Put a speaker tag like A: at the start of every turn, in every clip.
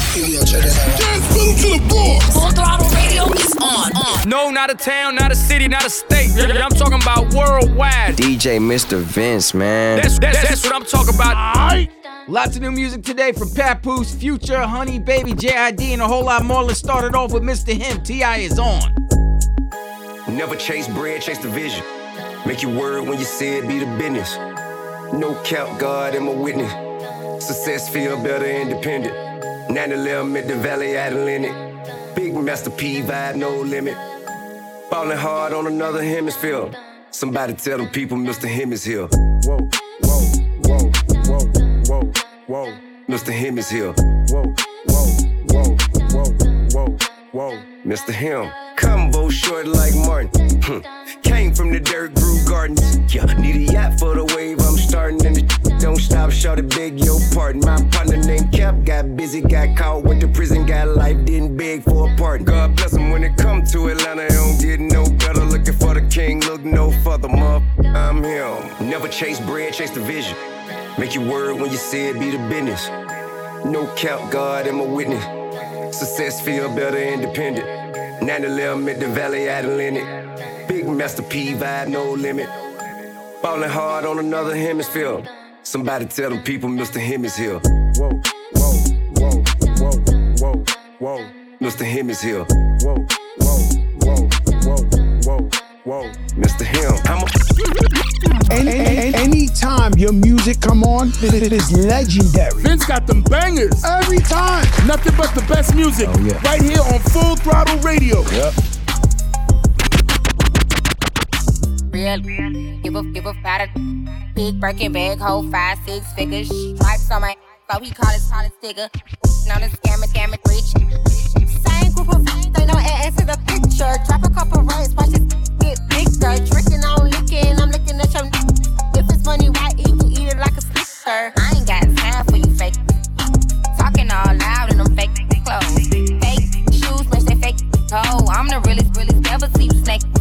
A: Check this out.
B: Dance to the floor.
C: Full Throttle Radio is on.
D: No, not a town, not a city, not a state. I'm talking about worldwide.
E: DJ Mr. Vince, man.
D: That's what I'm talking about.
F: Alright. Lots of new music today from Papoose, Future, Honey, Baby, J.I.D. and a whole lot more. Let's start it off with Mr. Him. T.I. is on.
G: Never chase bread, chase the vision. Make your word when you say it, be the business. No cap, God am a witness. Success feel better independent. 9/11 at the Valley Atlantic. Big Master P vibe, no limit. Ballin' hard on another hemisphere. Somebody tell them people Mr. Him is here. Whoa, whoa, whoa, whoa, whoa, whoa. Mr. Him is here. Whoa, whoa, whoa, whoa, whoa, whoa. Mr. Him. Combo short like Martin. Came from the dirt, grew gardens. Yeah, need a yacht for the wave I'm starting. And the don't stop, shout it, beg your pardon. My partner named Cap got busy, got caught with the prison, got life, didn't beg for a pardon. God bless him when it come to Atlanta, he don't get no better. Looking for the king, look no further, I'm him. Never chase bread, chase the vision. Make your word when you say it, be the business. No cap, God am a witness. Success feel better independent. 9/11 at the Valley Atlantic. Big Master P vibe, no limit. Ballin' hard on another hemisphere. Somebody tell them people Mr. Him is here. Whoa, whoa, whoa, whoa, whoa, whoa. Mr. Him is here. Whoa, whoa, whoa, whoa, whoa, whoa. Mr. Him.
B: Anytime your music come on, it is legendary.
H: Vince got them bangers.
B: Every time.
H: Nothing but the best music.
B: Oh, yeah.
H: Right here on Full Throttle Radio.
B: Yep.
C: Real, give a fat big Birkin bag, hold 5-6 figures. Stripes on my, so he call it sticker. Now the scammer rich. Same group of they no ass to the picture. Drop a couple rights, watch this get bigger. Drinking on licking, I'm looking at your. If it's money, why eat? You eat it like a slicker. I ain't got time for you fake. Talking all loud in them fake clothes. Fake shoes, match they fake toe. I'm the realest, never see you snake.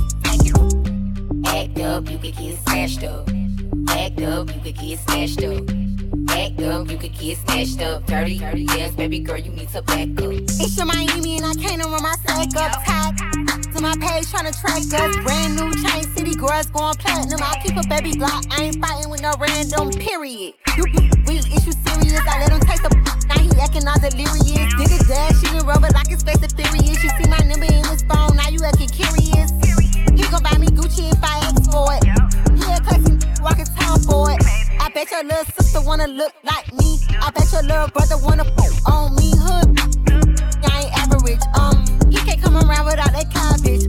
C: Act up, you could get smashed up. Act up, you could get snatched up. Act up, you could get snatched up. Dirty, yes, baby girl, you need to back up. It's your Miami and I can't run my sack up. Tied to my page tryna track us. Brand new chain city girls going platinum. I keep a baby Glock, I ain't fighting with no random, period. You real issue serious, I let him taste the now he acting all delirious. Did a dash, shooting rubber like his face the furious. You see my number in his phone, now you acting curious. He gon' buy me Gucci if I ask for it. He a classy walking town for it. I bet your little sister wanna look like me. I bet your little brother wanna on me. Hood, I ain't average. He can't come around without that cabbage.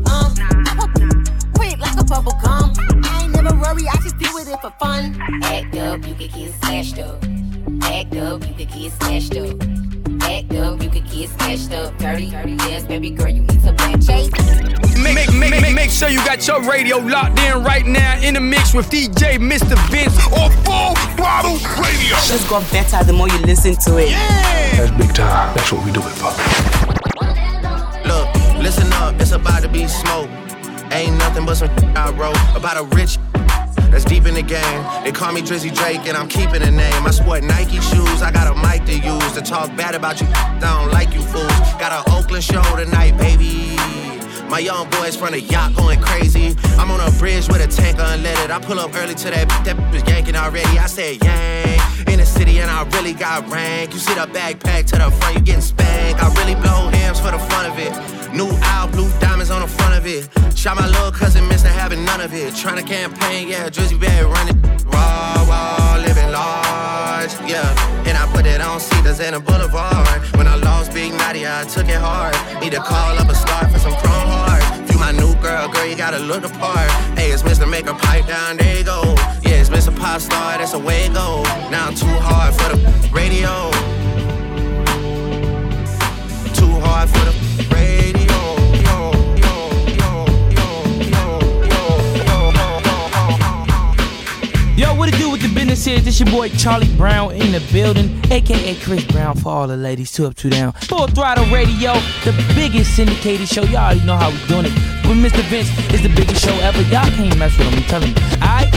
C: Quick like a bubble gum. I ain't never worry, I just deal with it for fun. Act up, you could get smashed up. Act up, you could get smashed up. Act up, you could get smashed up. Dirty, yes, baby girl, you need to back chase.
D: Make sure you got your radio locked in right now in the mix with DJ Mr. Vince
B: on Full Throttle Radio.
I: Just got better the more you listen to it.
B: Yeah.
J: That's big time. That's what we do it for.
K: Look, listen up. It's about to be smoke. Ain't nothing but some I wrote about a rich that's deep in the game. They call me Drizzy Drake and I'm keeping the name. I sport Nike shoes, I got a mic to use to talk bad about you. I don't like you fools. Got an Oakland show tonight, baby. My young boys from the yacht going crazy. I'm on a bridge with a tank unleaded. I pull up early to that was yanking already. I said yang in the city and I really got rank. You see the backpack to the front, you getting spanked. I really blow hams for the fun of it. New owl, blue diamonds on the front of it. Shot my little cousin, missed having none of it. Tryna campaign, yeah, Drizzy Bad running. Raw, living large, yeah. And I put it on Cedars and a Boulevard. When I lost Big Natty, I took it hard. Need to call up a star for some chrome hearts. You my new girl, you gotta look the part. Hey, it's Mr. Make a pipe down, there you go. Yeah, it's Mr. Pop Star, that's the way it go. Now I'm too hard for the radio. Too hard for the radio.
L: Yo, what it do with the business is? This your boy Charlie Brown in the building, aka Chris Brown for all the ladies, 2 up, 2 down. Full Throttle Radio, the biggest syndicated show. Y'all already know how we doing it. But Mr. Vince is the biggest show ever. Y'all can't mess with him, I'm telling you. Alright?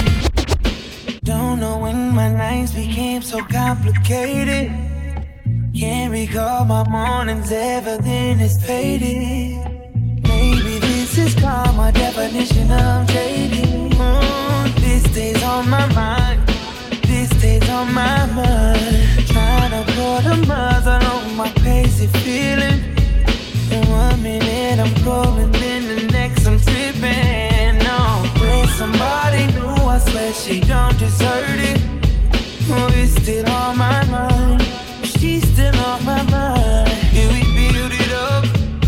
M: Don't know when my nights became so complicated.
A: Can't recall my mornings ever, then it's faded. Maybe this is called my definition of dating. This day's on my mind. This day's on my mind. Trying to put a muzzle on my crazy feeling. In 1 minute I'm calling, then the next I'm tripping. No, with somebody new, I swear she don't deserve it. Oh, it's still on my mind. She's still on my mind. Yeah, we build it up,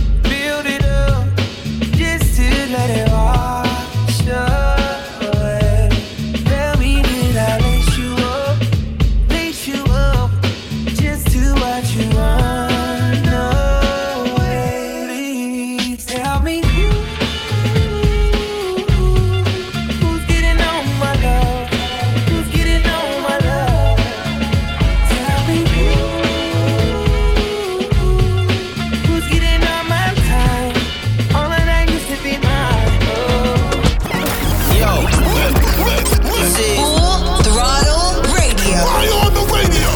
A: just to let it wash away. Tell me, did I lace you up, just to watch you run away? Please tell me who's getting on my love, who's getting on my love. Tell me who's getting on my time. All of that used to be mine.
M: Yo, this is Full Throttle Radio.
H: Why on the radio?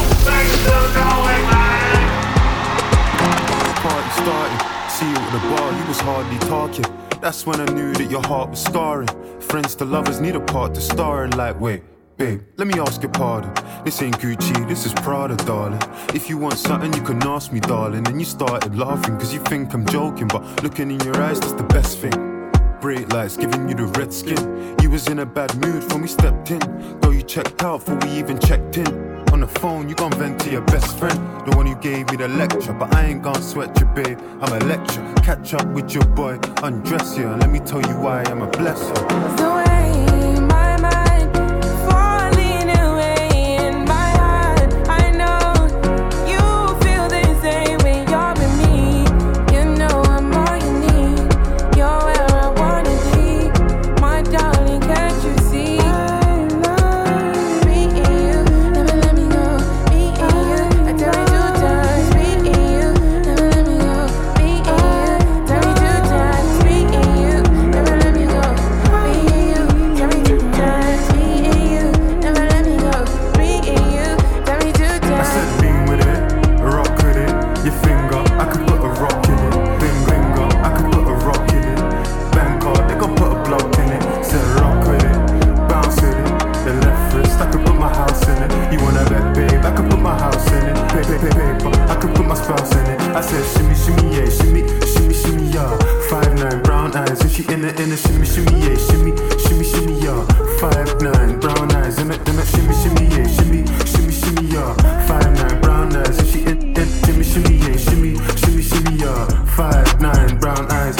J: Party started, see you at the bar, you was hardly talking. That's when I knew that your heart was scarring. Friends to lovers need a part to star in. Like, wait, babe, let me ask your pardon. This ain't Gucci, this is Prada, darling. If you want something, you can ask me, darling. And you started laughing, cause you think I'm joking. But looking in your eyes, that's the best thing. Brake lights giving you the red skin. You was in a bad mood when we stepped in. Girl, you checked out before we even checked in. On the phone, you gon' vent to your best friend, the one who gave me the lecture. But I ain't gon' sweat you, babe, I'm a lecture. Catch up with your boy, undress you, and let me tell you why I'm a blesser.
A: The way my mind falling away in my heart, I know you feel the same when you're with me. You know I'm all you need. You're where I wanna be, my darling. Can't you see? I love me and you. Never let me go. Me and you. I tell you 2 times. Me and you. Never let me go. Me and you. Tell me 2 times. Me and you. Never let me go. Me and you. Tell me 2 times. Me and you. Never let me go. Me and you. Tell me 2
J: I
A: times.
J: said lean with it, rock with it. Your finger, I could put a rock in it. Finger, I could put a rock in it. Bank card, they gon' put a block in it. Said rock with it, bounce with it. The left wrist, I could put my house in it. You wanna bet, babe, I could put my house in it. Paper, I could put my spouse in it. I said shimmy, shimmy, yeah, shimmy, shimmy, shimmy, yeah. 5'9", brown eyes, and she in it, shimmy, shimmy, yeah, shimmy, shimmy, shimmy, yeah. 5'9", brown eyes, in it, shimmy, shimmy, yeah, shimmy, shimmy, shimmy, yeah. 5'9", brown eyes, and she in shimmy, shimmy, yeah, shimmy, shimmy, shimmy, yeah. 5'9", brown eyes.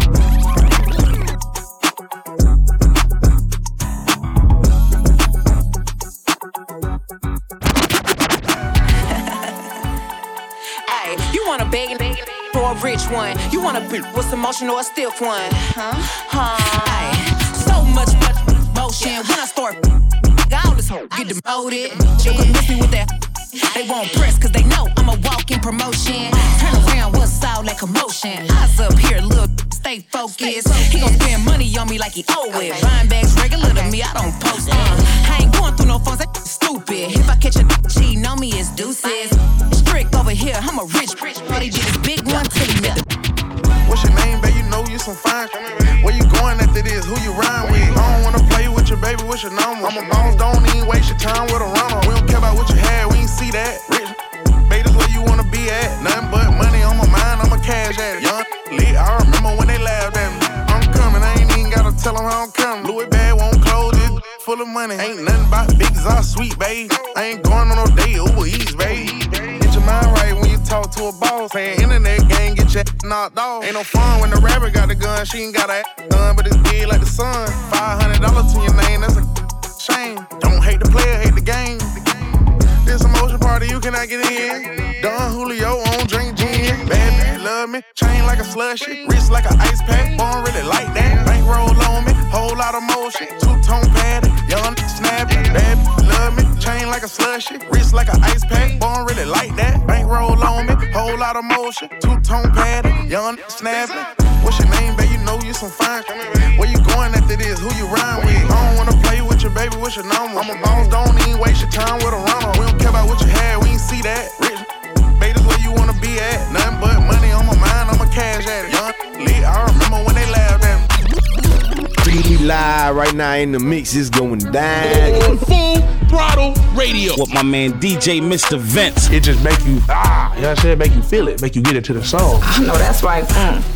N: Ay, you want a big or a rich one? You want a bitch with some motion or a stiff one? Ay, so much motion when I start. All this get demoted. You can miss me with that. They won't press cause they know I'm a walking promotion. Turn around, what's all that commotion? Eyes up here, look, stay focused. He gon' spend money on me like he owe it. Buying bags regular to me, I don't post I ain't going through no phones, that stupid. If I catch a cheating on me, it's deuces. Strict over here, I'm a rich. But he did his big one till he met the.
K: What's your name, babe? You know you some fine. Where you going after this? Who you rhyme with? I don't wanna play with your baby, what's your number? I'm a boss, don't even waste your time with a runner. We don't care about what you had, we ain't see that. Rich, babe, this where you wanna be at. Nothing but money on my mind, I'm a cash addict. Young, lit, I remember when they laughed at me. I'm coming, I ain't even gotta tell them how I'm coming. Louis bag won't close it, full of money. Ain't nothing but big exhaust sweet, babe. I ain't going on no date, Uber Eats, babe. Get your mind right when you talk to a boss. Playing internet game, get your knocked off. Ain't no fun when the rapper got the gun, she ain't got a gun, but it's big like the sun. $500 to your name, that's a shame. Don't hate the player, hate the game. This emotion party, you cannot get in. Don Julio on drink gin. Bad bitch love me, chain like a slushy, wrist like an ice pack. Born really like that. Bankroll on me, whole lot of motion. Two-tone padded, young snappy. Bad bitch love me, chain like a slushy, wrist like an ice pack. Born really like that. Bankroll on me, whole lot of motion. Two-tone padded, young snappy. What's your name, babe? You know you some fine. Where you going after this? Who you rhyme with? I don't wanna play with your baby, what's your number? I'm a boss, don't even waste your time with a runner. We don't care about what you had, we ain't see that. Rich,
J: babe, this where you wanna be at. Nothing but money on my mind, I'm a cash addict. Young lit, I remember when they laughed at me.
O: We live right now in the mix, it's going down.
H: On Full Throttle Radio.
P: With my man DJ Mr. Vince.
H: It just make you, you know what I'm saying? Make you feel it, make you get into the song.
I: I know that's right.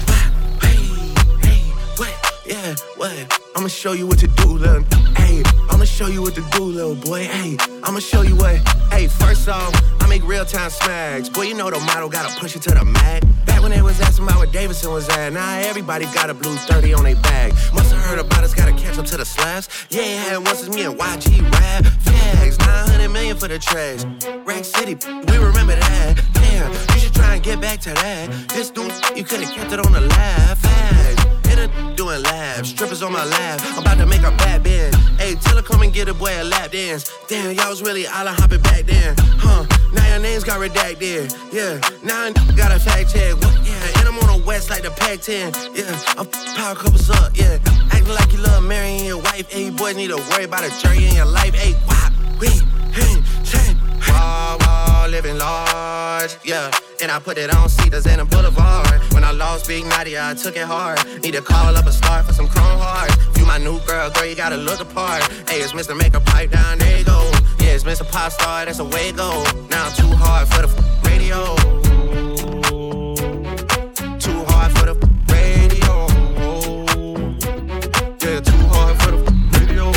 K: Yeah, what? I'ma show you what to do, little. Hey, I'ma show you what to do, little boy. Hey, I'ma show you what. Hey, first off, I make real time smacks. Boy, you know the model gotta push it to the mat. Back when they was asking about where Davidson was at, now everybody got a blue 30 on their bag. Musta heard about us, gotta catch up to the slaps. Yeah, it had once as me and YG rap. Flags, 900 million for the trash. Rack City, we remember that. Damn, you should try and get back to that. This dude, you could've kept it on the laugh. Flags. Doing labs, strippers on my lap. I'm about to make a bad bend. Hey, tell her come and get a boy a lap dance. Damn, y'all was really island hopping back then. Now your names got redacted. Yeah, now I got a fact check. Yeah, and I'm on the west like the Pac-10. Yeah, I'm power couples up. Yeah, acting like you love marrying your wife. Hey, you boys need to worry about a jury in your life. Hey, why? Living large, yeah. And I put it on Cedars and a Boulevard. When I lost Big Nadia, I took it hard. Need to call up a star for some chrome hearts. You my new girl, you gotta look apart. Hey, it's Mr. Make a Pipe Down, there you go. Yeah, it's Mr. Pop Star, that's the way it go. Now I'm too hard for the radio. Too hard for the radio. Yeah, too hard for the radio.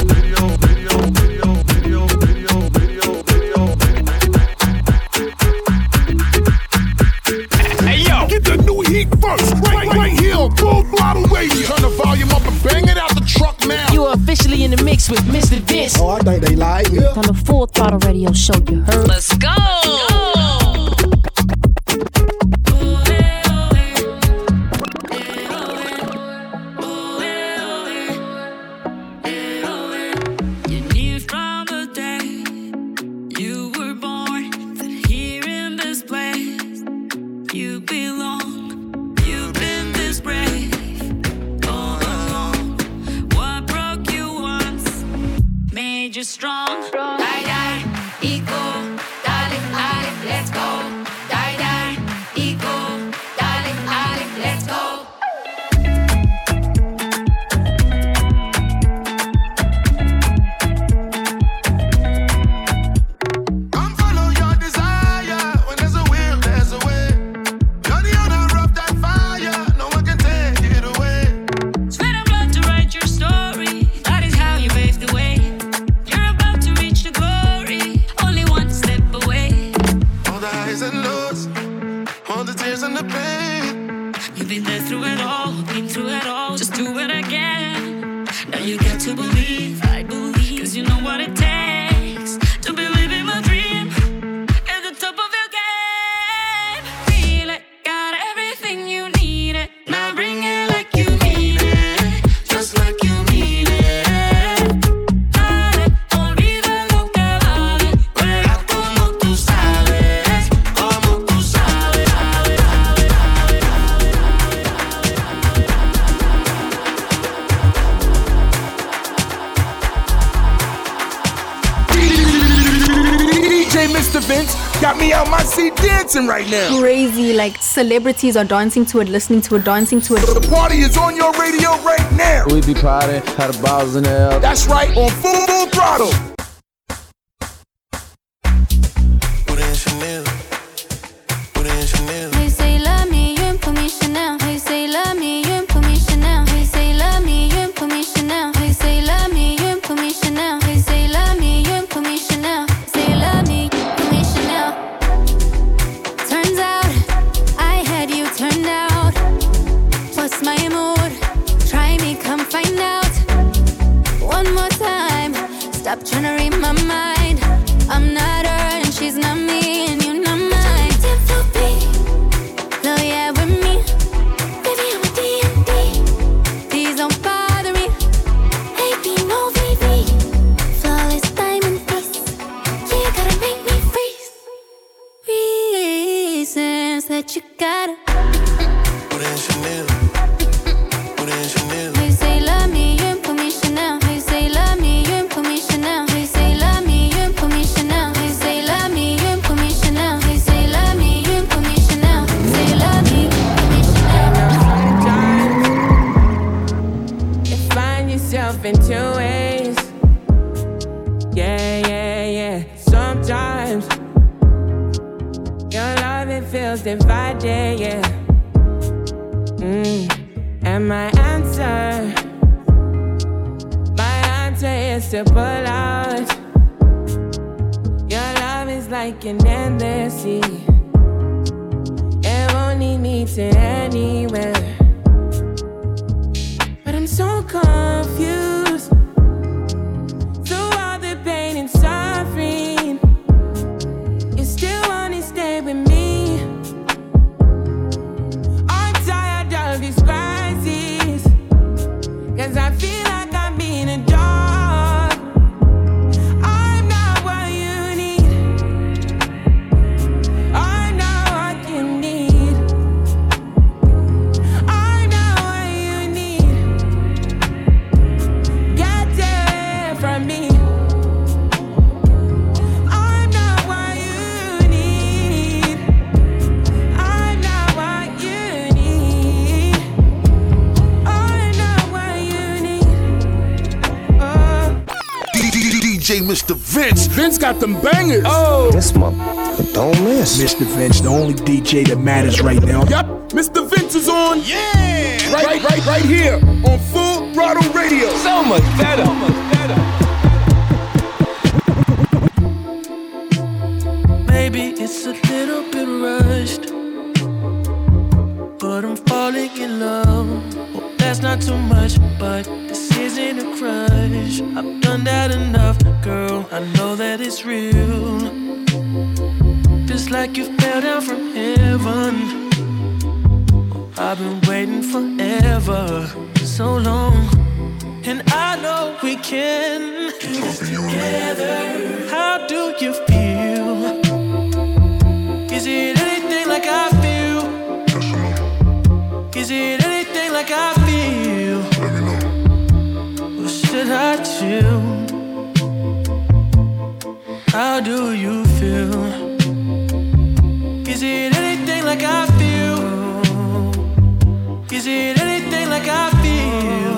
H: Get the new heat first, right here on Full Throttle Radio. Turn the volume up and bang it out the truck now.
L: You are officially in the mix with Mr. Vince.
B: Oh, I think they like it.
Q: On the Full Throttle Radio show, you heard.
M: Let's go.
A: Strong, die, die, equal, darling, let's go. Die, die, equal, darling, let's go.
J: Come follow your desire. When there's a will, there's a way. You're the owner of that fire. No one can take it away.
A: Sweat and blood to write your story. That is how you pave the way.
J: All the tears and the pain.
A: You've been there through it all, been through it all. Just do it again. Now you got to believe, I believe. Cause you know what it takes to believe in my dream. At the top of your game. Feel it, got everything you need it. Now bring it like you mean it. Just like you mean it. Dale, olvida lo que vale. Juega como tú sabes. Como tú sabes.
H: DJ Mr. Vince got me out my seat dancing right now.
Q: Crazy, like celebrities are dancing to it, listening to it, dancing to it.
H: The party is on your radio right now.
O: We be partying, had the balls in the air.
H: That's right, on Full Throttle.
A: Hey, say love me, you ain't put me Chanel. Hey, say love me, you ain't put me Chanel. Hey, say love me, you ain't put me Chanel. Hey, say love me, you ain't put me Chanel. Hey, say love me, you ain't put me Chanel. Say love me, put me Chanel. Turns out I had you turned out. What's my mood? Try me, come find out. One more time, stop trying to read my mind. I'm not her and she's not me, and you're not mine. No, yeah, with me. Baby, I'm a D&D. Please don't bother me. AP, no VV. Flawless diamond face. Yeah, you gotta make me freeze. Reasons that you gotta.
J: Put in Chanel. Put in Chanel.
A: Hey, say love me, you ain't put me Chanel. Hey, say love me, you ain't put me Chanel. Hey, say love me, you ain't put me Chanel. Hey, say love me, you ain't put me Chanel. Hey, say love me, you ain't feels divided, yeah. And my answer is to pull out. Your love is like an endless sea. It won't lead me to anywhere. But I'm so confused. Through all the pain and suffering, you still wanna stay with me. I'm tired of these crises, 'cause I feel like I'm being a dog. I'm not what you need. I'm not what you need. I'm not what you need. Get it from me. I'm not what you need. I'm not what you need. I'm not what you need.
H: DJ Mr. Vince. Vince got them bangers.
B: Oh, this motherfucker don't miss. Mr. Vince, the only DJ that matters right now.
H: Yep, Mr. Vince is on. Yeah. Right here on Full Throttle Radio.
P: So much better.
R: Maybe it's a little bit rushed, but I'm falling in love. Hope that's not too much, but this isn't a crush. I've done that enough, girl. I know that it's real. Just like you fell down from heaven. I've been waiting forever, so long. And I know we can do this together. How do you feel? Is it anything like I feel? Is it anything like I feel? Or should I chill? How do you feel? Is it anything like I feel? Is it anything like I feel?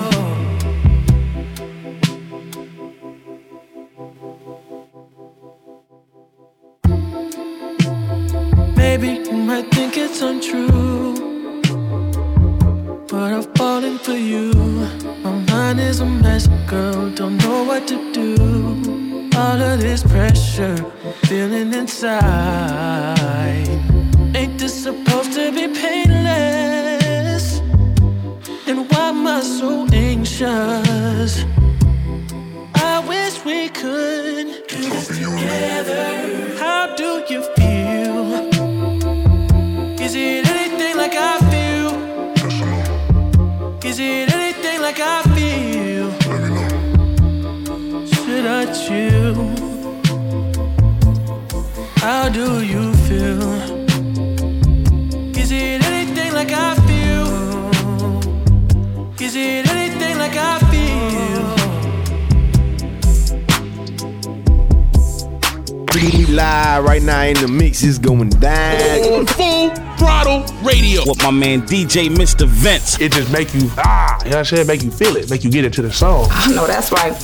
R: Maybe you might think it's untrue, but I've fallen for you. My mind is a mess, girl, don't know what to do. All of this pressure I'm feeling inside. Ain't this supposed to be painless? And why am I so anxious? I wish we could do this together. How do you feel? Is it anything like I feel? Is it anything like I feel? Should I chill? How do you feel? Is it anything like I feel? Is it anything like I feel?
O: We live right now in the mix, is going down.
H: On Full Throttle Radio.
P: With my man DJ Mr. Vince.
S: It just make you, you know what I'm saying? Make you feel it, make you get into the song.
T: I know that's right.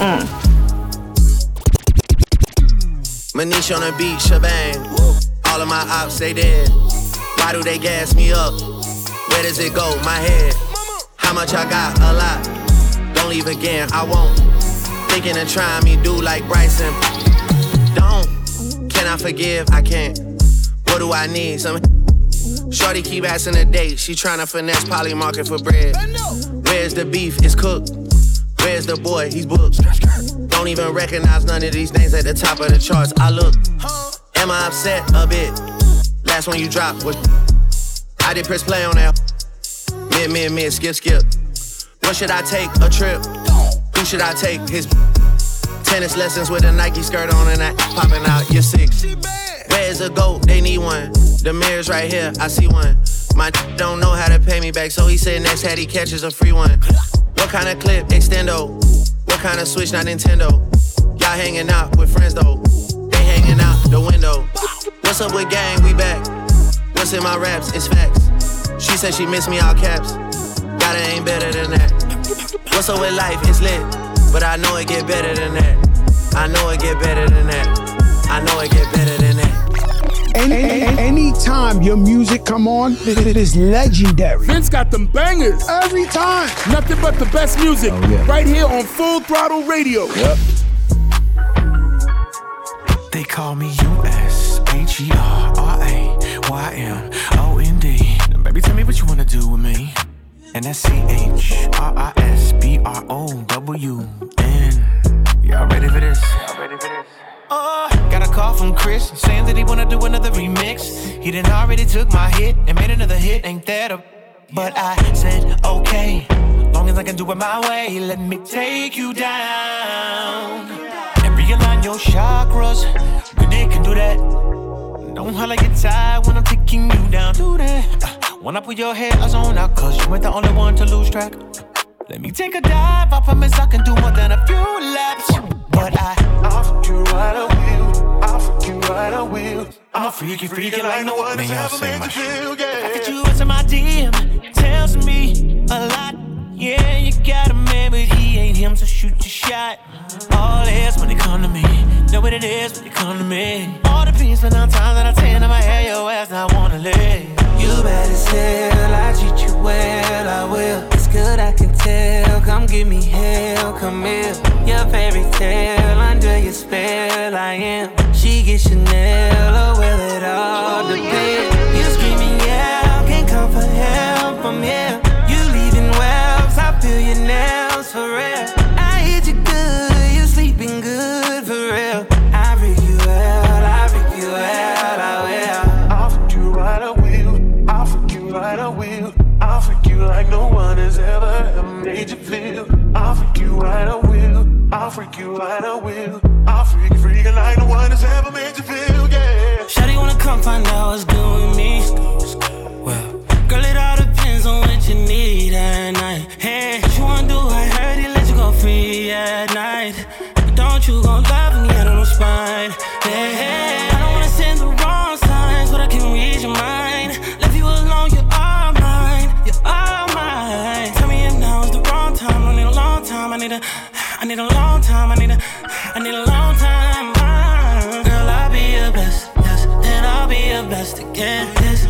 K: Manish on the beach, shebang. All of my ops, they dead. Why do they gas me up? Where does it go? My head. How much I got? A lot. Don't leave again, I won't. Thinking and trying me do like Bryson. Don't. Can I forgive? I can't. What do I need? Some shorty keep asking a date. She tryna finesse Polly Market for bread. Where's the beef? It's cooked. Where's the boy? He's booked. Don't even recognize none of these names at the top of the charts. I look. Am I upset? A bit. Last one you dropped was I did press play on that. Mid, skip. What should I take? A trip? Who should I take? His tennis lessons with a Nike skirt on and that popping out. You're sick. Where's the GOAT? They need one. The mirror's right here. I see one. My don't know how to pay me back, so he said next hat he catches a free one. What kind of clip? Extendo. What kind of switch? Not Nintendo. Y'all hanging out with friends though. They hanging out the window. What's up with gang? We back. What's in my raps? It's facts. She said she miss me, all caps. God, it ain't better than that. What's up with life? It's lit. But I know it get better than that. I know it get better than that. I know it get better than that.
B: Anytime your music come on, it is legendary.
H: Vince got them bangers. Every time. Nothing but the best music. Right here on Full Throttle Radio.
B: Yep.
R: They call me USHERRAYYMOND. Baby, tell me what you wanna do with me. And that's CHRISBROWN. Y'all ready for this? Got a call from Chris saying that he wanna do another remix. He done already took my hit and made another hit, ain't that a... But I said okay, long as I can do it my way. Let me take you down and realign your chakras. Good dick can do that. Don't holler, get tired when I'm taking you down. Do that. Wanna put your head on out, cause you ain't the only one to lose track. Let me take a dive, I promise I can do more than a few laps. But I'll fuck you right, I will. I'll fuck you right, I will. I'm a freaky like no one has ever made you feel, yeah. I get you into my DM, tells me a lot. Yeah, you got a man, but he ain't him, so shoot your shot. All this when it come to me, know what it is when it come to me. All the beats, but 9 times out of 10, I'ma have your ass, I wanna live. You better sell, I treat you well, I will. It's good, I can tell, come give me hell, come here. Your fairy tale, under your spell, I am. She gets Chanel, or will it all depend? You screaming, yeah, can't come for help, I'm here. You leaving wells, I feel your nails, for real. I hit you good, you sleeping good, for real. I freak you out, I freak you out, I will. I'll freak you right, I will. I'll freak you right, I will. I'll freak you like no one has ever made you feel. I'll freak you right, I will. I'll freak you right, I will. I'll freak you like no one has ever made you feel, yeah. Shawty wanna come find out what's good with me. Well, girl, it all depends on what you need at night. Hey, what you wanna do? I heard he let you go free at night. But don't you gon' love me out of no spine. Hey, hey, I don't wanna send the wrong signs, but I can read your mind. Left you alone, you're all mine. You're all mine. Tell me if now is the wrong time. I need a long time. I need a long time. I need a long time. Girl, I'll be your best, yes, and I'll be your best again. Yes.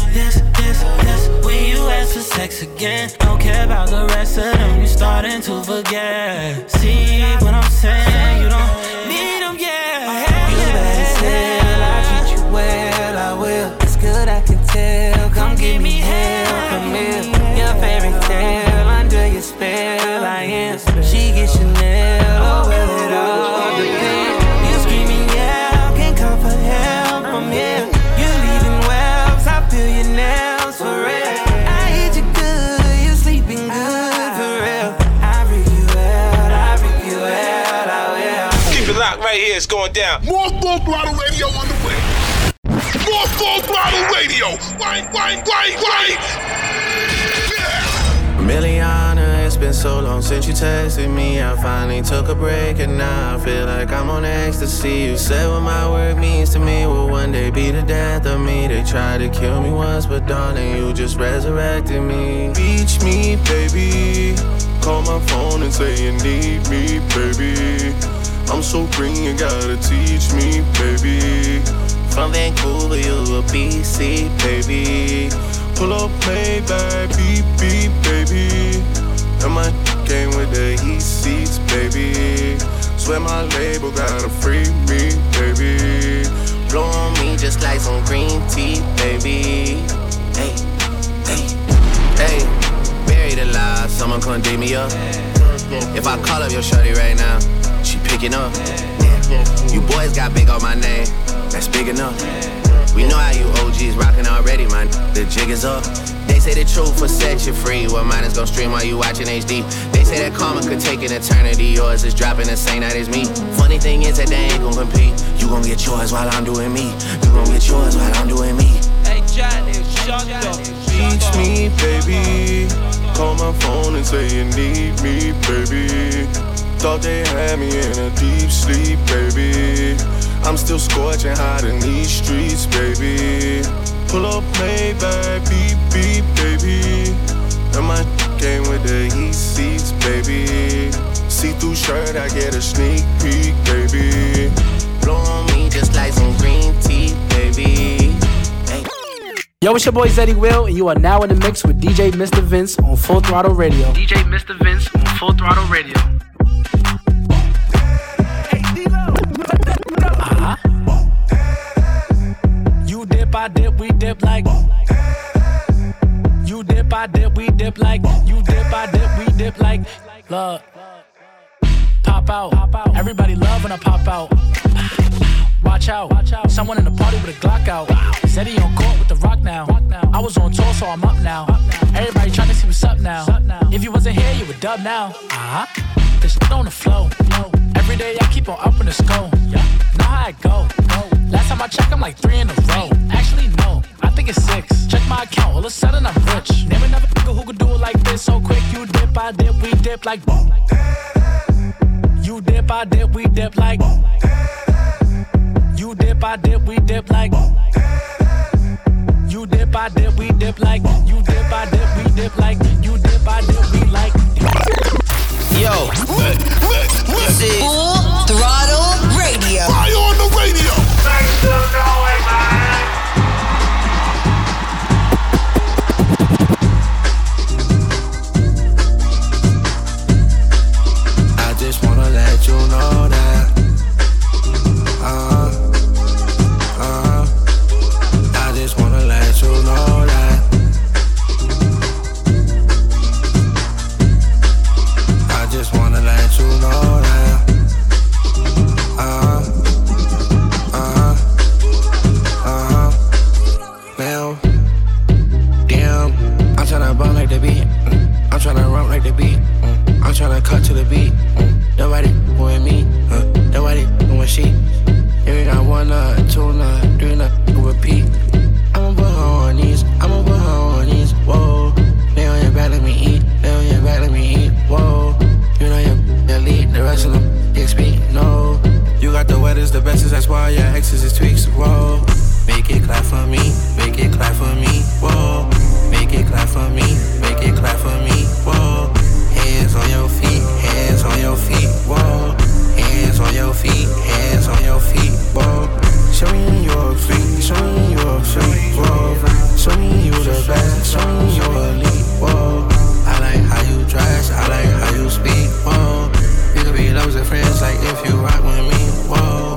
R: When you ask for sex again, don't care about the rest of them. You're starting to forget. See what I'm saying? You don't need them, yeah. You better sell, I treat you well, I will. It's good, I can tell. Come give me hell, come here. Your fairy tale, under your spell, I am. She gets Chanel, oh, will it all depend? You screaming, yeah, can't come for help, I'm here. You leaving wells, I feel your nails, for real. I hit you good, you sleeping good, for real. I freak you out, I freak you out, I will.
P: Keep it locked right here, it's going down.
H: More Full Throttle Radio on the way. More Full Throttle Radio. Why?
K: Miliana, it's been so long since you texted me. I finally took a break and now I feel like I'm on ecstasy. You said what my work means to me will one day be the death of me. They tried to kill me once, but darling, you just resurrected me.
T: Reach me, baby. Call my phone and say you need me, baby. I'm so green, you gotta teach me, baby.
K: From Vancouver, you a BC, baby.
T: Pull up, Maybach, beep, beep, baby. And my came with the heat seats, baby. Swear my label gotta free me, baby.
K: Blow on me just like some green tea, baby. Hey, buried alive, someone come dig me up. If I call up your shorty right now, she picking up. You boys got big on my name, that's big enough. We know how you OGs rockin' already, man. The jig is up. They say the truth will set you free. Well, mine is gon' stream while you watching HD. They say that karma could take an eternity. Yours is dropping the same night as me. Funny thing is that they ain't gon' compete. You gon' get yours while I'm doing me. You gon' get yours while I'm doing me.
P: Hey, Johnny, shut up.
T: Reach me, baby. Call my phone and say you need me, baby. Thought they had me in a deep sleep, baby. I'm still scorching hot in these streets, baby. Pull up Maybach, beep, beep, baby. And my came with the heat seats, baby. See-through shirt, I get a sneak peek, baby.
K: Blow on me just like some green tea, baby.
U: Yo, it's your boy Zeddy Will, and you are now in the mix with DJ Mr. Vince on Full Throttle Radio.
L: DJ Mr. Vince on Full Throttle Radio.
R: You dip, I dip, we dip like. You dip, I dip, we dip like. You dip, I dip, we dip like. Look, pop out. Everybody love when I pop out. Watch out. Someone in the party with a Glock out. Zeddy on court with the rock now. I was on tour, so I'm up now. Everybody trying to see what's up now. If you wasn't here, you would dub now. This shit on the flow. Every day I keep on upping the score. Know how I go. Last time I checked, I'm like 3 in a row. Actually, no, I think it's 6. Check my account, all of a sudden I'm rich. Name another nigga who could do it like this so quick. You dip, I dip, we dip like. You dip, I dip, we dip like. You dip, I dip, we dip like. You dip, I dip, we dip like. You dip, I dip, we dip like. You dip, I dip, we like.
M: Yo, this is Full Throttle Radio.
H: Fire on the radio.
M: Thanks to going, man.
K: I just wanna let you know that. I just wanna let you know that. I just wanna let you know that. Now, damn, I'm tryna bump like the beat. I'm tryna run like the beat. I'm tryna cut to the beat. Nobody with me. Nobody with she. If we got 1 nut, 2 nut, 3 nut, repeat. I'ma put her on these. I'ma put her on these. Whoa. Lay on your back, let me eat. Lay on your back, let me eat. Whoa. You know you're elite. The rest of them, they speak. No. You got the wettest, the bestest. That's why your exes is tweaks. Whoa. Make it clap for me. Make it clap for me. Whoa. Make it clap for me. Make it clap for me. Whoa. Hands on your feet. Hands on your feet. Whoa. Hands on your feet. Hands on your feet. Whoa. Show me your feet. Show me your feet. Whoa. Show me you the best. Show me you elite. Whoa. I like how you dress. I like how you speak. Whoa. You could be lovers and friends like if you rock with me. Whoa.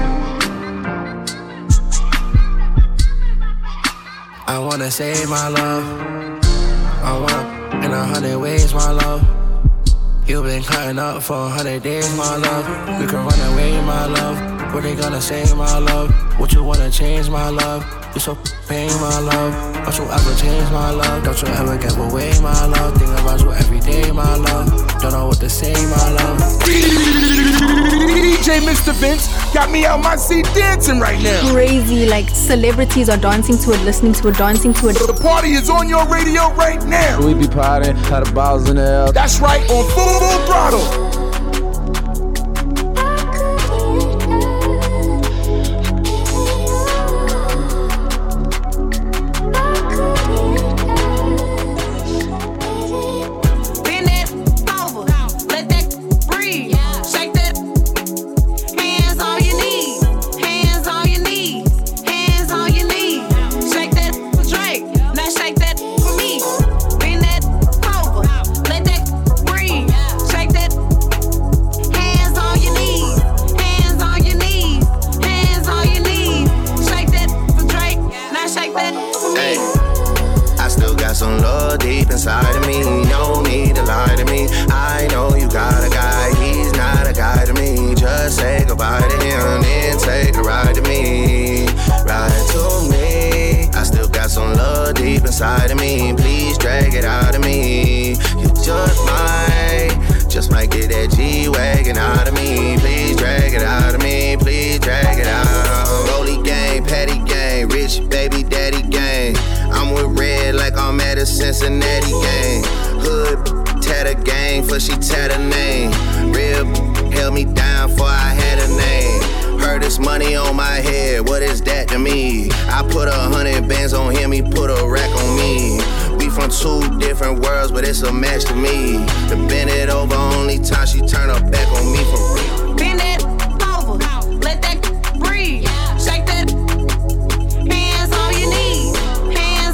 K: I wanna save my love. I want in 100 ways, my love. You've been cutting up for 100 days, my love. We can run away, my love. What they gonna say, my love? What you wanna change, my love? You so pain, my love. Don't you ever change, my love? Don't you ever give away, my love? Think about you every day, my love. Don't know what to say, my love.
B: DJ Mr. Vince got me out my seat dancing right now.
Q: Crazy, like celebrities are dancing to it, listening to it, dancing to it.
B: The party is on your radio right now.
O: We be partying, had the balls in the air.
B: That's right, on Full Throttle.
K: Inside of me, no need to lie to me. I know you got a guy, he's not a guy to me. Just say goodbye to him, then take a ride to me. Ride to me. I still got some love deep inside of me. Please drag it out of me. You just might get that G-Wagon out of me. Please drag it out of me, please drag it out. Rolly gang, patty gang, rich baby daddy gang. I'm with Red like I'm at a Cincinnati gang. Hood tatter gang for she tat her name. Real held me down for I had a name. Heard this money on my head, what is that to me? I put 100 bands on him, he put a rack on me. We from two different worlds, but it's a match to me. To bend it over, only time she turn her back on me for real.
N: Bend that over, let that breathe. Shake that, hands on your knees, hands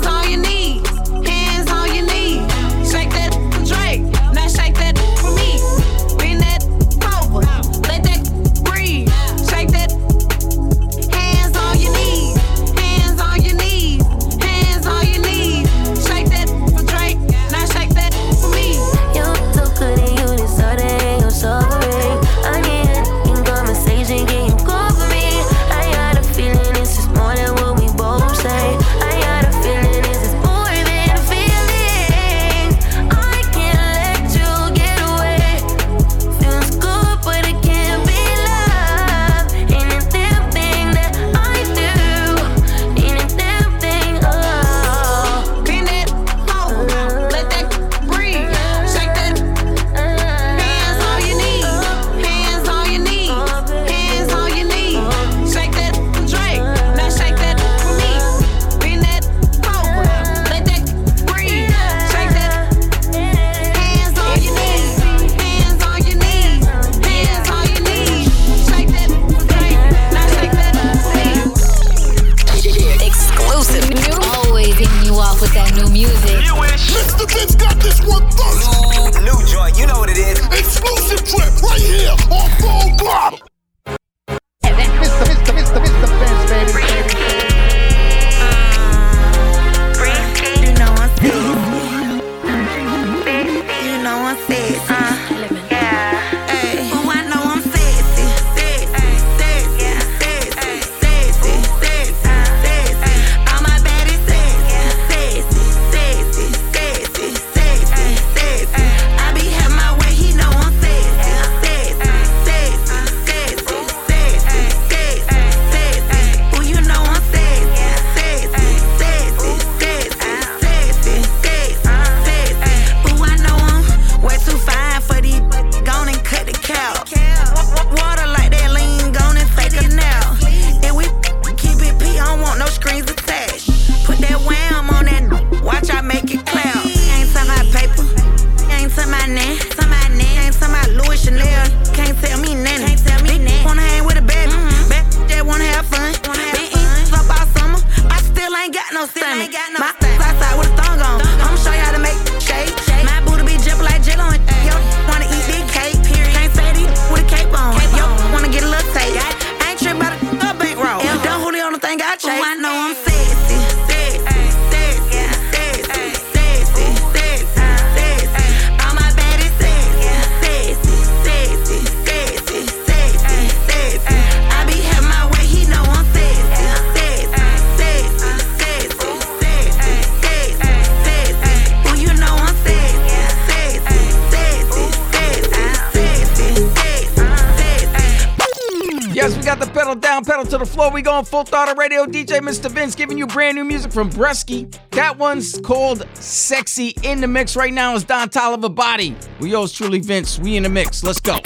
F: pedal down, pedal to the floor. We going Full Throttle Radio. DJ Mr. Vince giving you brand new music from Bresky. That one's called Sexy. In the mix right now is Don Toliver Body. We yours truly Vince. We in the mix. Let's go.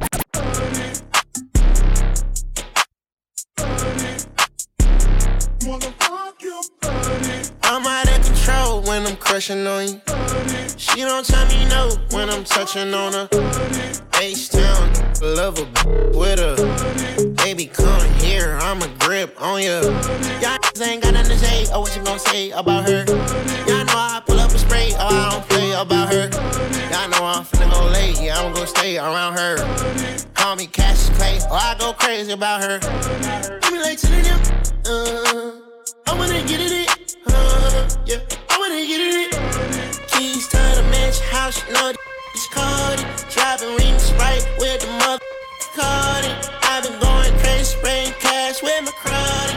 K: I'm out of control when I'm crushing on you. She don't tell me no when I'm touching on her. H-Town, love a with her. Baby, come here, I'ma grip on ya. Y'all ain't got nothing to say, oh, what you gon' say about her? Y'all know I pull up a spray, oh, I don't play about her. Y'all know I'm finna go late, yeah, I'm gonna stay around her. Call me Cassius Clay, oh, I go crazy about her. Give me like to the I wanna get it, yeah, I wanna get it. Keys to the mansion house, you know it's called it. Driving rings right with the mother caught it. I've been going crazy, spraying cash with my crowd.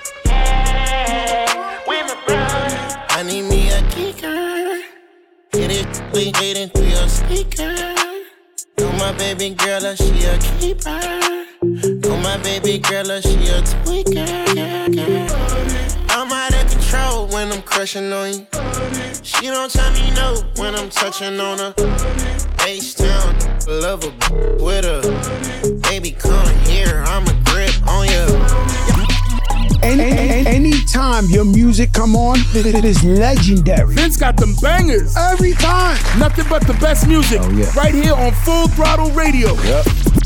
K: I need me a kicker. Get it, we waiting through your speaker. Know my baby girl, she a keeper. Know my baby girl, she a tweaker. I'm out of control when I'm crushing on you. She don't tell me no when I'm touching on her. H-Town, love a with her. Baby, come here, I'ma grip on you.
B: Anytime your music come on, it is legendary.
S: Vince got them bangers.
B: Every time.
S: Nothing but the best music.
B: Oh, yeah.
S: Right here on Full Throttle Radio.
B: Yep.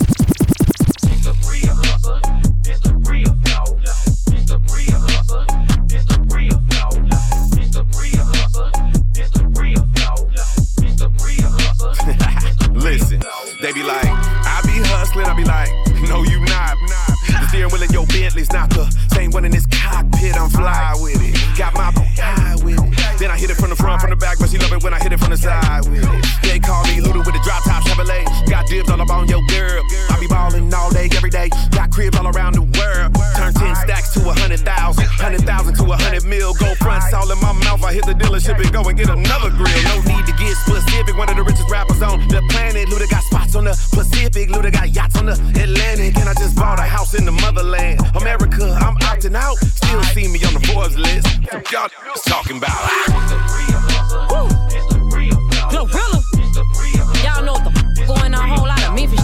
T: Listen, they be like, I be hustling, I be like, no you not. The steering wheel in your Bentley's not the same one in this cockpit, I'm fly with it. Got my high with it. Then I hit it from the front, from the back, but she love it when I hit it from the side with it. They call me Luda with the drop top Chevrolet. Got dibs all up on your girl. I be ballin' all day, every day. Got cribs all around the world. Turn 10 stacks to 100,000, 100,000 to 100 mil. Go fronts all in my mouth. I hit the dealership and go and get another grill. No need to get specific. One of the richest rappers on the planet. Luda got spots on the Pacific. Luda got yachts on the Atlantic. And I just bought a house in the motherland. America, I'm opting out. Still see me on the Forbes list. Y'all talking about.
N: Glorilla. Y'all know what the going on, whole lot of Memphis.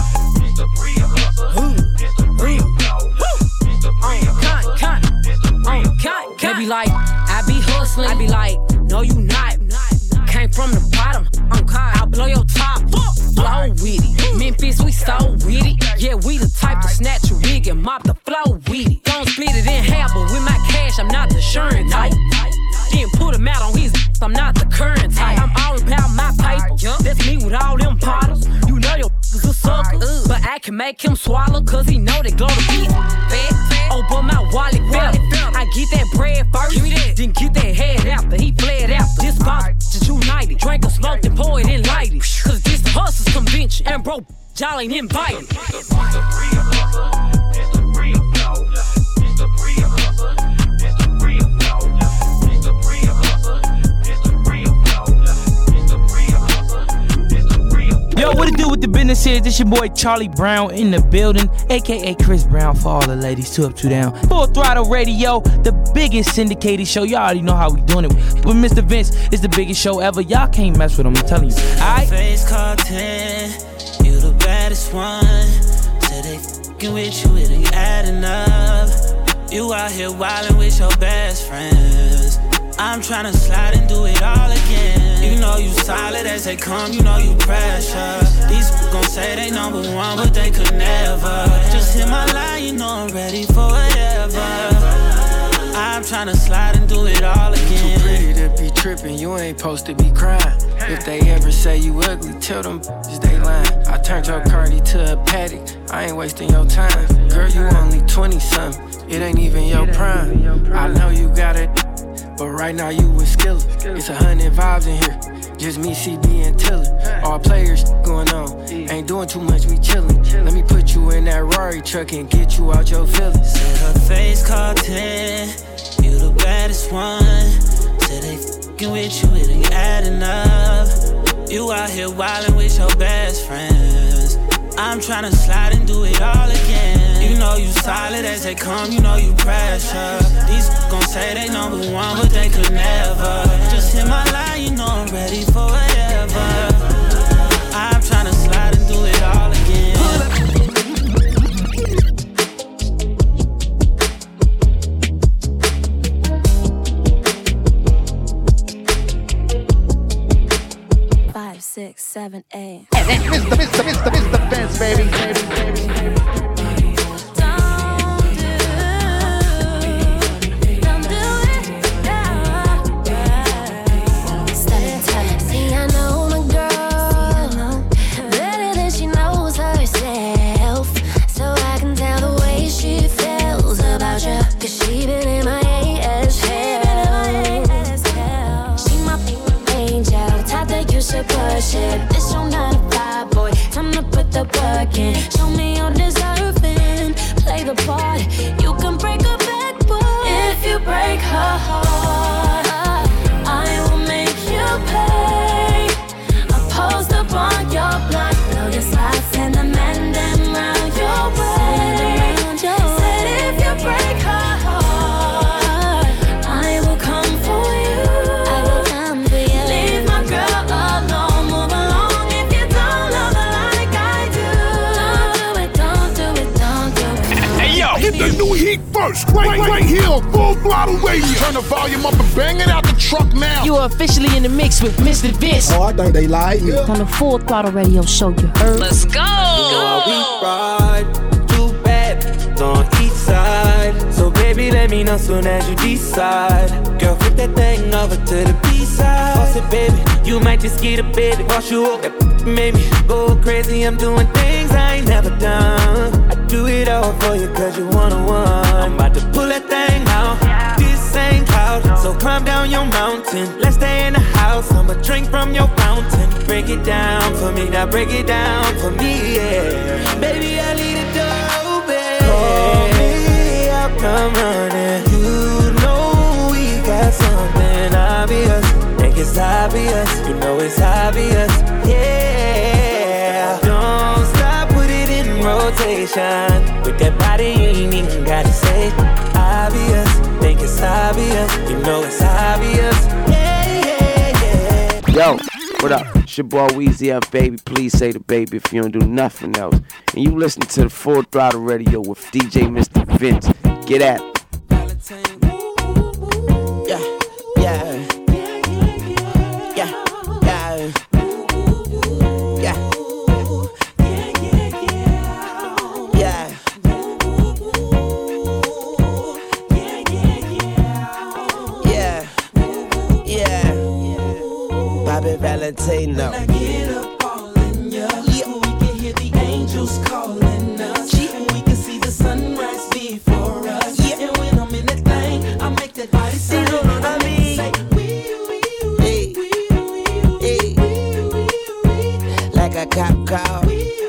N: They be like, I be hustling. I be like, no you not. Came from the bottom. I'll blow your top. Blow with it. Memphis, we so with it. Yeah, we the type to snatch a wig and mop the flow with it. Don't split it in half, but with my cash, I'm not the Shurin type. Didn't put him out on his, I'm not the current type. I'm all about my paper. That's me with all them bottles. You know your is a sucker. But I can make him swallow, cause he know they glow the beat. Oh, but my wallet fell. I get that bread first, then get that head after. He fled after. This boss just united. Drank or smoked and pour it and light it. Cause this the hustlers convention. And bro, y'all ain't invited.
L: Yo, what it do with the business is? This your boy Charlie Brown in the building, aka Chris Brown for all the ladies, 2 up, 2 down. Full Throttle Radio, the biggest syndicated show. Y'all already know how we doing it. But Mr. Vince is the biggest show ever. Y'all can't mess with him, I'm telling you. Alright?
E: Face called 10, you the baddest one. Say they fucking with you, it ain't adding up. You out here wildin' with your best friends. I'm tryna slide and do it all again. You know you solid as they come, you know you pressure. These gon' say they number one, but they could never. Just hit my line, you know I'm ready for whatever. I'm tryna slide and do it all again.
V: Too pretty to be trippin', you ain't supposed to be crying. If they ever say you ugly, tell them they lying. I turned your Cardi to a paddock, I ain't wasting your time. Girl, you only 20-something, it ain't even your prime. I know you got it, but right now you with Skilla. It's 100 vibes in here, just me, CD, and Tiller. All players going on, ain't doing too much, we chillin'. Let me put you in that Rari truck and get you out your feelings.
E: Said her face called 10, you the baddest one. Said they fucking with you, it ain't adding up. You out here wildin' with your best friends. I'm tryna slide and do it all again. You know you solid as they come, you know you pressure. These gon' say they number one, but they could never. Just hit my line, you know I'm ready for whatever. I'm tryna slide and do it all again.
C: 5, 6, 7, 8.
O: Mr. Vince, baby.
C: Push it. This your 9 to 5, boy. Time to put the work in. Show me you're deserving. Play the part. You can break a backboard if you break her heart. I will make you pay. I'll post up on your block. Blow your socks and the man them round your way. Said if you break her heart, I will come for you. I will come for you. Leave my girl alone. Move along if you don't love her like I do. Don't do it.
H: Hey yo, hit the new heat first. Right here, full throttle radio. Turn the volume up and bang it out the truck now.
L: You are officially in the mix with Mr. Vince.
B: Oh, I think they like me.
Q: On the Full Throttle Radio show, you heard.
E: Let's go.
G: We ride too bad on each side. So baby, let me know soon as you decide. Girl, flip that thing over to the B-side. Boss it, baby, you might just get a bit. Boss you up, that made me go crazy. I'm doing things I ain't never done. I do it all for you cause you one-on-one. I'm about to pull that thing out. This ain't cloud, so climb down your mountain. Let's stay in the house, I'ma drink from your fountain. Break it down for me, now break it down for me, yeah. Baby, I leave the door open. Call me, I'll come running. You know we got something obvious. Think it's obvious, you know it's obvious, yeah. Don't stop, put it in rotation. With that body, you ain't even gotta say obvious. Think it's obvious, you know it's obvious, yeah.
O: Yo, what up? It's your boy Weezy F, baby. Please say the baby if you don't do nothing else. And you listen to the Full Throttle Radio with DJ Mr. Vince. Get at it.
G: Yeah. Bobby Valentino.
E: When I get up all in ya, we can hear the angels calling us, and we can see the sunrise before us. And when I'm in that thing, I make that body say,
G: you know what I mean? Like a cop car.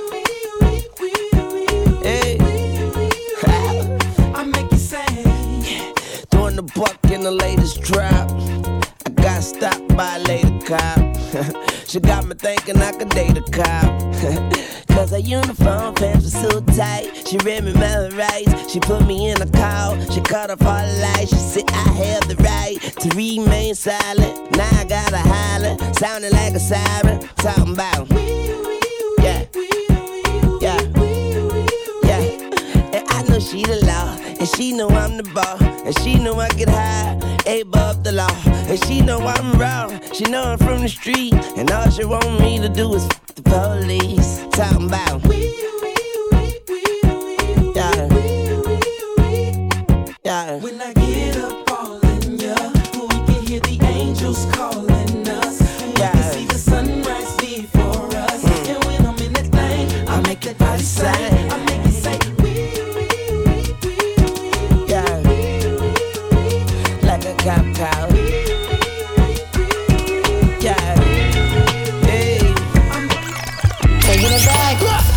E: I make you say,
G: Doing the buck in the latest drop. I got stopped by a lady cop. She got me thinking I could date a cop. Cause her uniform pants were so tight. She read me my rights. She put me in a call. She cut off all the lights. She said I have the right to remain silent. Now I gotta holler, sounding like a siren. Talking about yeah. And I know she the law, and she know I'm the boss, and she know I get high, above the law, and she know I'm raw. She know I'm from the street, and all she want me to do is f the police. Talking about yeah.
E: when I get up all in ya, we can hear the angels calling us, and we can see the sunrise before us. And when I'm in that thing, I make that body say, I make it say,
G: yeah, like a cop car. Yeah, hey,
C: Taking it back.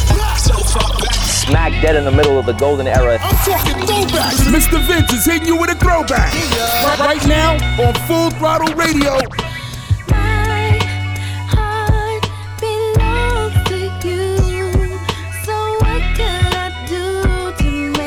W: Smack dead in the middle of the golden era.
H: I'm talking throwbacks. Mr. Vince is hitting you with a throwback. Right now on Full Throttle Radio.
C: My heart belongs to you. So what can I do to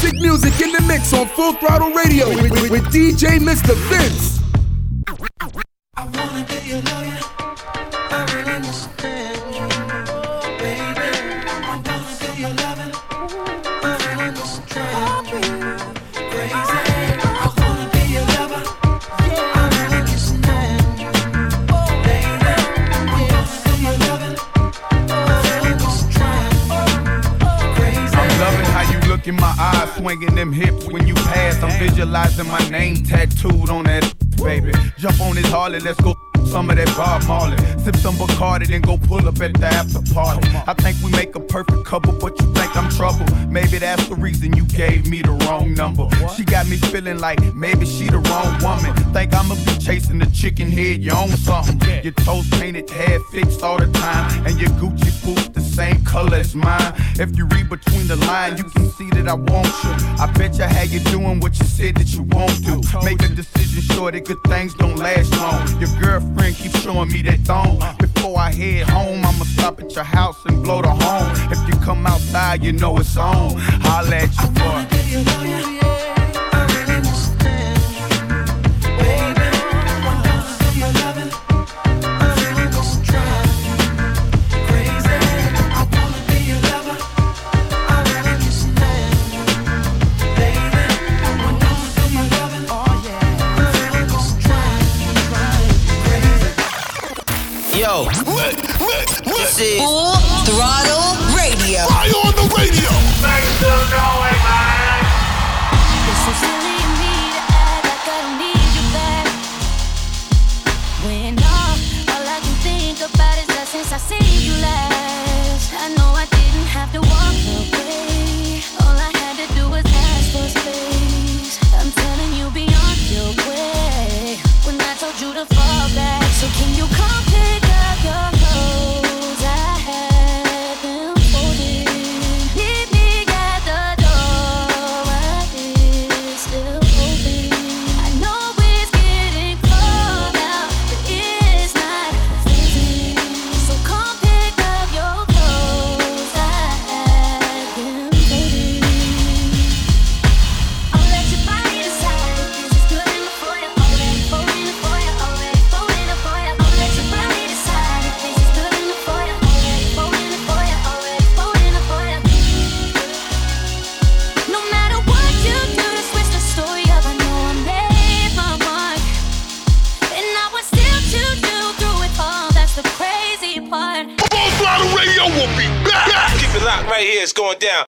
D: music in the mix on Full Throttle Radio with DJ Mr. Vince.
R: I wanna be your lawyer. I really understand you, baby. I wanna be your lover. I really understand you, crazy. I wanna be your lover. I really understand you, baby. I wanna be your lover. I really understand you, crazy.
I: I'm loving how you look in my eyes, swinging them hips when you pass. I'm visualizing my name tattooed on that, baby. Jump on this Harley, let's go some of that Bob Marley. Sip some Bacardi, then go pull up at the after party. I think we make a perfect couple, but you think I'm trouble. Maybe that's the reason you gave me the wrong number. She got me feeling like maybe she the wrong woman. Think I'ma be chasing the chicken head, you own something. Your toes painted, hair fixed all the time, and your Gucci boots the same color as mine. If you read between the lines, you can see that I want you. I bet you how you doing what you said that you won't do. Make a decision sure that good things don't last long. Your girlfriend keeps showing me that thong. Before I head home, I'ma stop at your house and blow the horn. If you come outside, you know it's on. Holla at your boy.
M: Yo, this is Full Throttle Radio.
H: Fire on the radio.
M: Thanks to Norway, man.
C: It's so silly of me to act like I don't need you back. When all I can think about is that since I seen you last. I know I didn't have to walk away. All I had to do was ask for space. I'm telling you beyond your way. When I told you to fall back, so can you come pick up your clothes? I had them folded. Meet me at the door. Why it's still open? I know it's getting cold now, but it's not freezing. So come pick up your clothes. I had them folded. I'll let your body decide if this is good enough for you. Already folding it for you. Already folding it for you. I'll let your body decide if this is good enough for you. Already folding it for you. Already folding it for you. No matter what you do to switch the story up, I know I made my mark, and I would still choose you through it all. That's the crazy part.
H: Full Throttle Radio will be back.
P: Keep it locked right here, it's going down.